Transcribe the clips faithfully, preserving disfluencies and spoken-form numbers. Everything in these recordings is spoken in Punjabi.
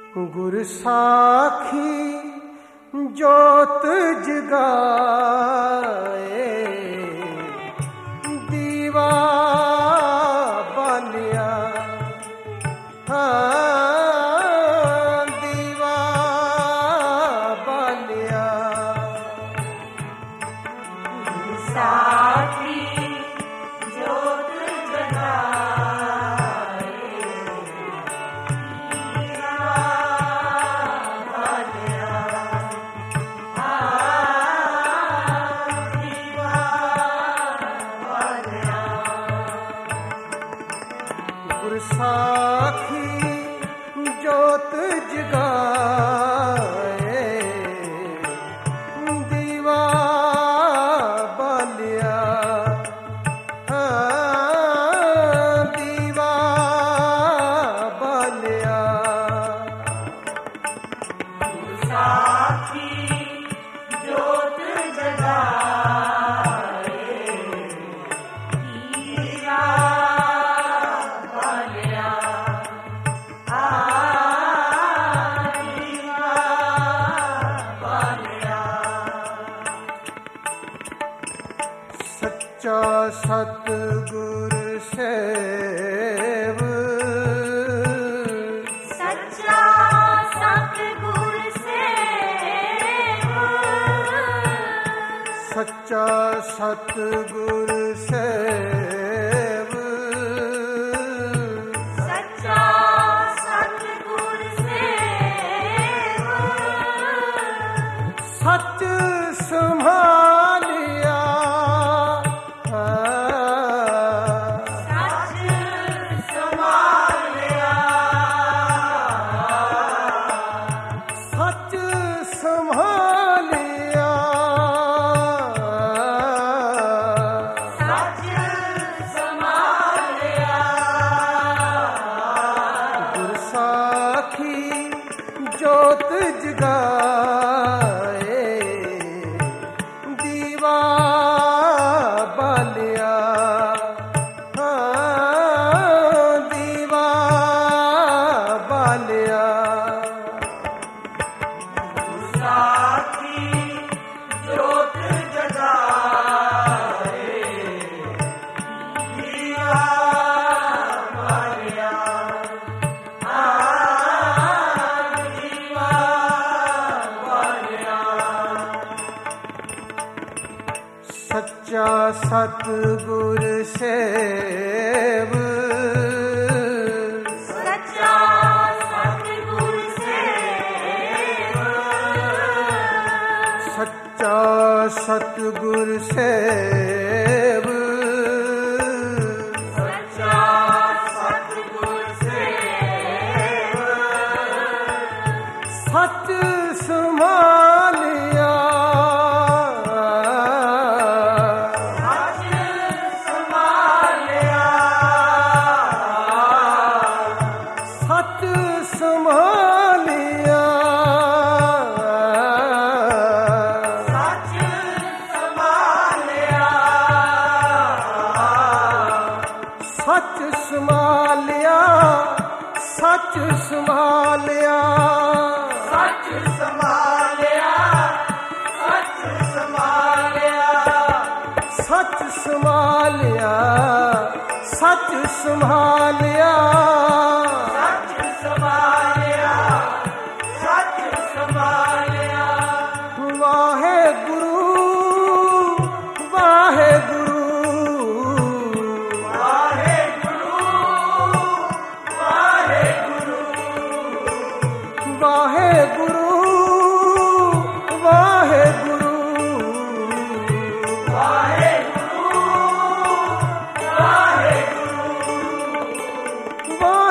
ਗੁਰ ਸਾਖੀ ਜੋਤ ਜਗਾਏ, ਦੀਵਾ ਬਾਲਿਆ ਹਾਂ ਦੀਵਾ ਬਾਲਿਆ। ਗੁਰ ਸਾਖੀ ਜੋਤ ਜਗਾਏ, ਦੀਵਾ ਬਾਲਿਆ ਹਾਂ ਦੀਵਾ ਬਾਲਿਆ। ਗੁਰ ਸਾਖੀ ਜੋਤ ਜਗਾਏ, ਦੀਵਾ ਬਾਲਿਆ ਹਾਂ ਦੀਵਾ ਬਾਲਿਆ। ਗੁਰ ਸਾਖੀ ਜੋਤ ਜਗਾਏ, ਦੀਵਾ ਬਾਲਿਆ ਹਾਂ ਦੀਵਾ ਬਾਲਿਆ। ਸੱਚਾ ਸਤਿਗੁਰ ਸੇਵ, ਸੱਚਾ ਸਤਿਗੁਰ ਸੇਵ, ਸੱਚਾ ਸਤਿਗੁਰ ਸੇਵ, ਸੱਚਾ ਸਤਿਗੁਰ ਸੇਵ, ਸੱਚ ਸੰਭਾਲਿਆ ਸੱਚ ਸੰਭਾਲਿਆ ਸੱਚ ਸੰਭਾਲਿਆ ਸੱਚ ਸੰਭਾਲਿਆ। ਗੁਰ ਸਾਖੀ ਜੋਤ ਜਗਾਏ, ਦੀਵਾ ਬਾਲਿਆ ਹਾਂ ਦੀਵਾ ਬਾਲਿਆ। ਗੁਰ ਸਾਖੀ ਜੋਤ ਜਗਾਏ, ਦੀਵਾ ਬਾਲਿਆ ਹਾਂ ਦੀਵਾ ਬਾਲਿਆ। ਸੱਚਾ ਸਤਿਗੁਰ ਸੇਵ, ਸੱਚਾ ਸਤਿਗੁਰ ਸੇਵ, ਸੱਚਾ ਸਤਿਗੁਰ ਸੇਵ, ਸੱਚਾ ਸਤਿਗੁਰ ਸੇਵ, ਸੱਚ ਸੰਭਾਲਿਆ ਸੱਚ ਸੰਭਾਲਿਆ ਸੱਚ ਸੰਭਾਲਿਆ ਸੱਚ ਸੰਭਾਲਿਆ ਸੱਚ ਸੰਭਾਲਿਆ ਸੱਚ ਸੰਭਾਲਿਆ ਸੱਚ ਸੰਭਾਲਿਆ ਸੱਚ ਸੰਭਾਲਿਆ ਸੱਚ ਸੰਭਾਲਿਆ ਸੱਚ ਸੰਭਾਲਿਆ ਸੱਚ ਸੰਭਾਲਿਆ ਸੱਚ ਸੰਭਾਲਿਆ। ਵਾਹਿਗੁਰੂ ਵਾਹਿਗੁਰੂ ਵਾਹਿਗੁਰੂ ਵਾਹਿਗੁਰੂ ਵਾਹਿਗੁਰੂ ਵਾਹਿਗੁਰੂ ਵਾਹਿਗੁਰੂ ਵਾਹਿਗੁਰੂ ਵਾਹਿਗੁਰੂ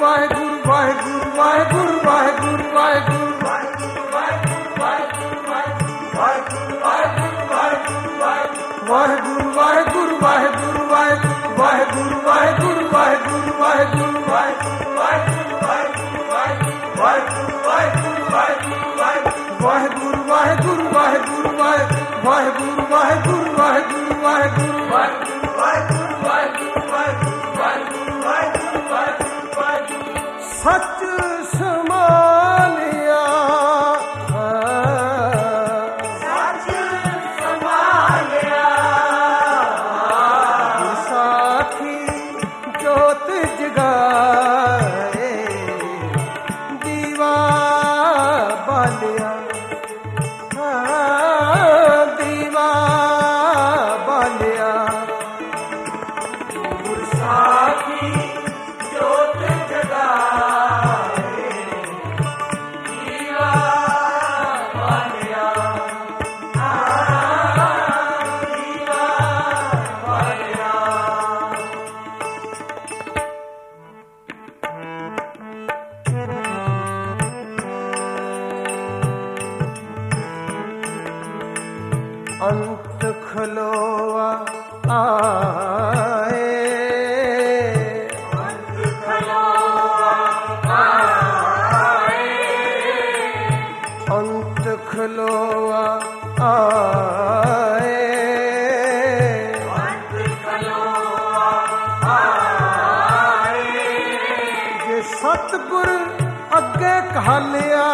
ਵਾਹਿਗੁਰੂ ਵਾਹਿਗੁਰੂ ਵਾਹਿਗੁਰੂ ਵਾਹਿਗੁਰੂ ਵਾਹਿਗੁਰੂ ਵਾਹਿਗੁਰੂ ਵਾਹਿਗੁਰੂ ਵਾਹਿਗੁਰੂ ਵਾਹਿਗੁਰੂ ਵਾਹਿਗੁਰੂ ਵਾਹਿਗੁਰੂ ਵਾਹਿਗੁਰੂ ਵਾਹਿਗੁਰੂ ਵਾਹਿਗੁਰੂ ਵਾਹਿਗੁਰੂ ਵਾਹਿਗੁਰੂ ਵਾਹਿਗੁਰੂ ਵਾਹਿਗੁਰੂ ਵਾਹਿਗੁਰੂ ਸੱਚ ਸਮਾਲਿਆ ਸੱਚ ਸਮਾਲਿਆ ਸਾਖੀ ਜੋਤ ਜਗਾਏ ਦੀਵਾ ਬਾਲਿਆ ਦੀਵਾ ਬਾਲਿਆ ਸਾਖੀ ਜੋਤ ਜਗਾਏ ਦੀਵਾ ਬਾਲਿਆ ਦੀਵਾ ਬਾਲਿਆ ਅੰਤ ਖਲੋਆ ਆਏ ਅੰਤ ਖਲੋਆ ਆਏ ਅੰਤ ਖਲੋਆ ਆਏ ਅੰਤ ਖਲੋਆ ਆਏ ਜੇ ਸਤਿਗੁਰ ਅੱਗੇ ਕਹਾਲਿਆ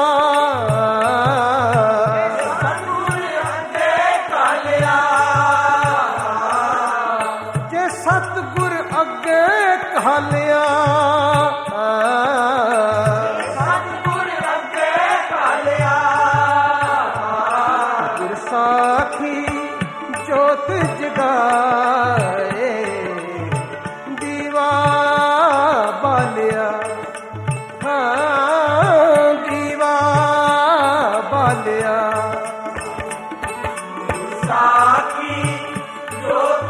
ਸਤਿਗੁਰ ਅੱਗੇ ਕਾਲਿਆ ਜੇ ਸਤਿਗੁਰ ਅੱਗੇ ਕਹਾਲਿਆ ਸਤਿਗੁਰ ਅੱਗੇ ਕਾਲਿਆ ਗੁਰ ਸਾਖੀ ਜੋਤ ਜਗਾਏ ਦੀਵਾ ਬਾਲਿਆ ਹਾਂ ਦੀਵਾ ਬਾਲਿਆ ਸਾਖੀ ਜੋਤ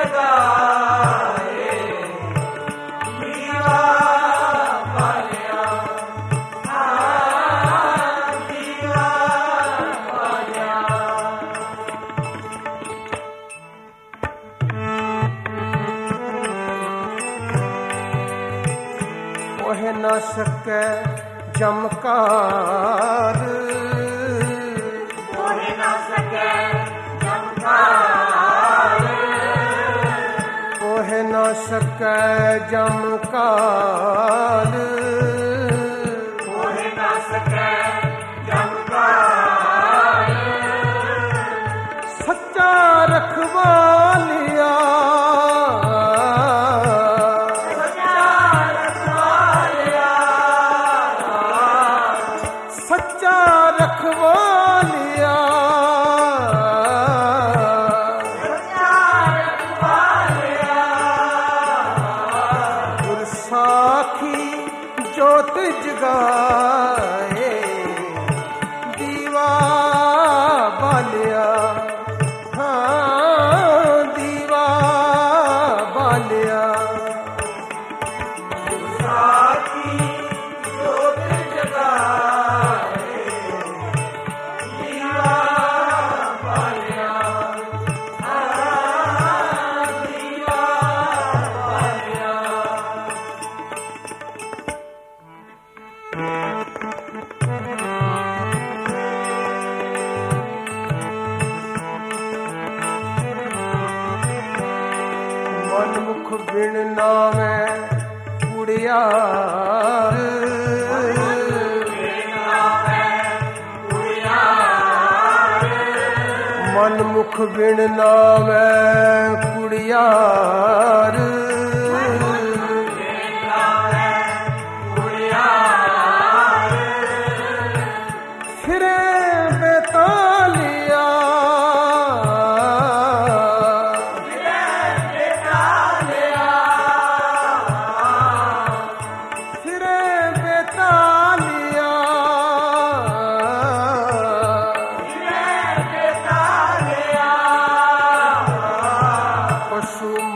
ਜਗਾਏ ਦੀਵਾ ਬਾਲਿਆ ਦੀਵਾ ਬਾਲਿਆ ਉਹ ਨਾ ਸਕੈ ਜਮਕਾਰ ਹੋਏ ਨਾ ਸਕੇ ਜਮਕਾਰ ਉਹ ਨਾ ਸਕੈ ਜਮਕਾਰ ਹੋਏ ਨਾ ਸਕੇ ਜਮਕਾਰ ਸੱਚਾ ਰਖਵਾਲਿਆ ਸੱਚਾ ਰਖਵਾਲਿਆ ਸੱਚਾ ਰਖਵਾਲਿਆ ਸੱਚਾ ਰਖਵਾਲਿਆ ਗੁਰ ਸਾਖੀ ਜੋਤ ਜਗਾਏ ਦੀਵਾ ਬਾਲਿਆ ਹਾਂ ਦੀਵਾ ਬਾਲਿਆ ਸਾਖੀ ਜੋਤ ਜਗਾਏ ਦੀਵਾ ਬਾਲਿਆ ਦੀਵਾ ਬਾਲਿਆ ਮਨਮੁਖ ਬਿਨ ਨਾਵੇਂ ਕੁੜਿਆਰ ਮਨਮੁਖ ਬਿਨ ਨਾਵੇਂ ਕੁੜਿਆਰ ਫਿਰੇ ਬੇਤਾਲਿਆ ਫਿਰੇ ਬੇਤਾਲਿਆ ਪਸ਼ੂ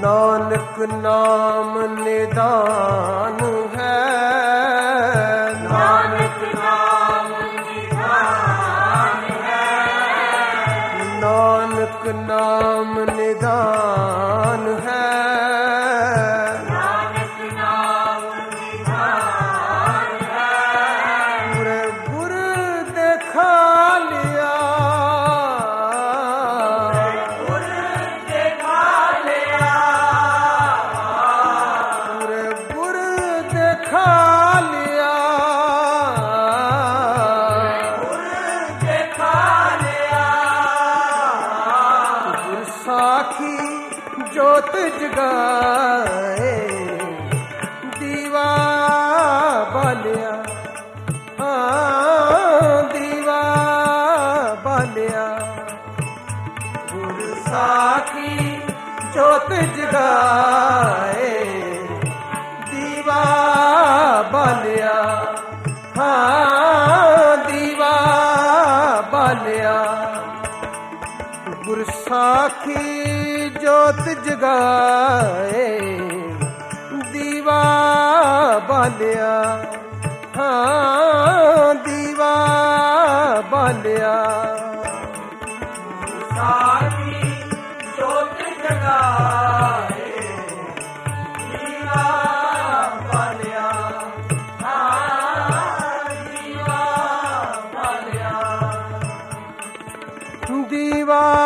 ਨਾਨਕ ਨਾਮ ਨਿਦਾਨ ਹੈ, ਨਾਨਕ ਨਾਮ ਨਿਧਾਨ ਹੈ, ਨਾਨਕ ਨਾਮ ਨਿਦਾਨ ਹੈ। ਨਾਨਕ ਨਾਮ ਨਿਧਾਨ ਹੈ, ਗੁਰ ਗੁਰ ਦੇਖਾ ਲਿਆ, ਗੁਰ ਦੇਖਾ ਲਿਆ, ਗੁਰ ਗੁਰ ਦੇਖਾ ਲਿਆ, ਗੁਰ ਦੇਖਾ ਲਿਆ, ਗੁਰ ਸਾਖੀ ਜੋਤ ਜਗਾਏ, ਦੀਵਾ ਬਾਲਿਆ, ਹਾਂ ਦੀਵਾ ਬਾਲਿਆ। ਗੁਰ ਸਾਖੀ ਜੋਤ ਜਗਾਏ, ਦੀਵਾ ਬਾਲਿਆ, ਹਾਂ ਦੀਵਾ ਬਾਲਿਆ। ਗੁਰ ਸਾਖੀ ਜੋਤ ਜਗਾਏ, ਦੀਵਾ ਬਾਲਿਆ, ਹਾਂ ਦੀਵਾ ਬਾਲਿਆ। ਸਾਖੀ ਜੋਤ ਜਗਾਏ, ਦੀਵਾ ਬਾਲਿਆ, ਹਾਂ ਦੀਵਾ ਬਾਲਿਆ। ਦੀਵਾ